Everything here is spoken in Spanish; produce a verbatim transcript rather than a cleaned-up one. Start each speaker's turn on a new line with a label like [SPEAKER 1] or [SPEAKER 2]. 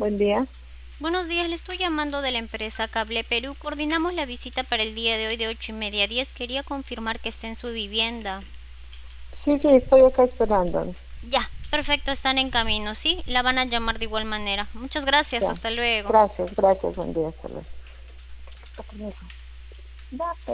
[SPEAKER 1] Buen día.
[SPEAKER 2] Buenos días, le estoy llamando de la empresa Cable Perú. Coordinamos la visita para el día de hoy de ocho y media a diez. Quería confirmar que está en su vivienda.
[SPEAKER 1] Sí, sí, estoy acá esperando.
[SPEAKER 2] Ya, perfecto, están en camino, ¿sí? La van a llamar de igual manera. Muchas gracias,
[SPEAKER 1] Ya.
[SPEAKER 2] hasta luego.
[SPEAKER 1] Gracias, gracias. Buen día. Hasta luego. Hasta luego. Date.